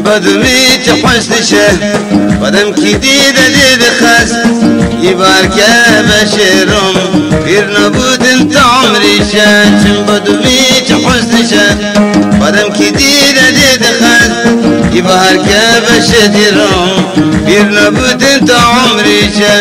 بدوی چه حسنشه بدم کی دید خس یبار که بشرم پیر نبودن تا عمریشه چم بدوی چه حسنشه بدم کی دید خس یبار که بشرم پیر نبودن تا عمریشه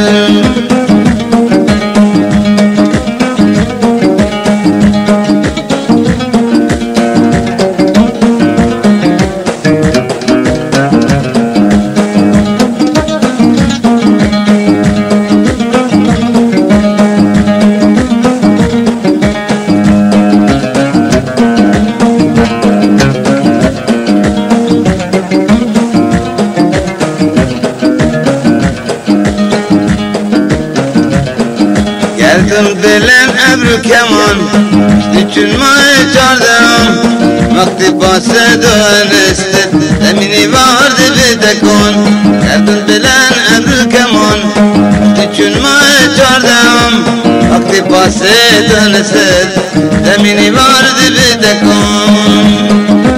گردم دلم ابرو کمان چون ما چاردم وقتی باسه دانستت زمینی وارد بدکن گردم دلم ابرو کمان چون ما چاردم وقتی باسه دانستت زمینی وارد بدکن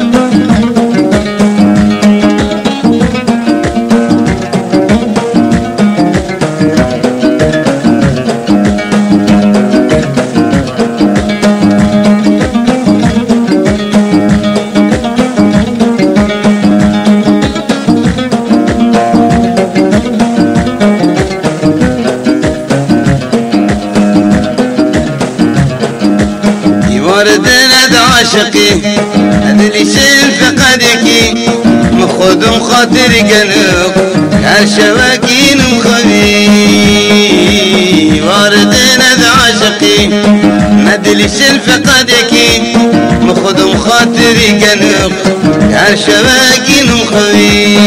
واردنا عاشقي هذلي شيل فقدكي مخدم خاطري قلوب هالشواكين مخبي واردنا عاشقي هذلي شيل فقدكي مخدم خاطري قلوب هالشواكين مخبي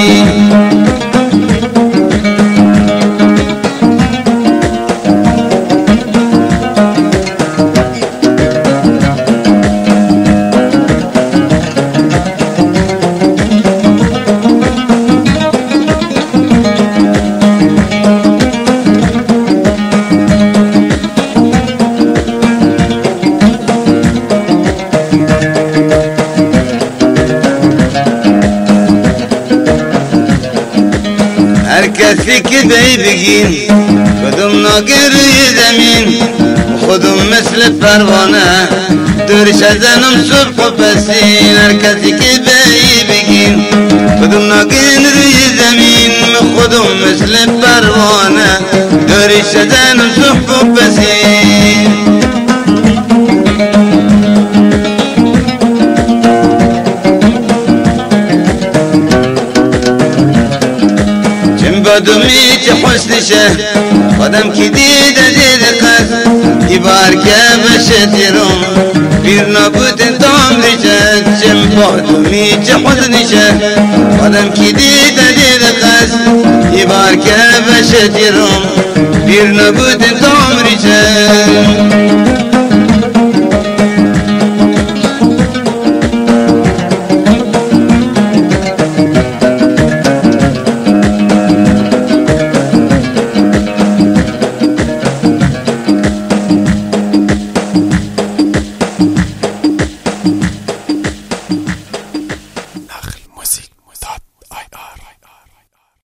هركسي كده يبقين خدم ناقر يزمين وخدم مثل الفروانة دورش ازنم صبح وبسين هركسي كده يبقين خدم ناقر يزمين وخدم مثل الفروانة دورش ازنم صبح وبسين بدوی چه حسنشه خودم کی دید قد یبار که بشتیرم پیر نبودن تام ریشه چم بدوی چه حسنشه خودم کی دید قد یبار که بشتیرم پیر نبودن تام ریشه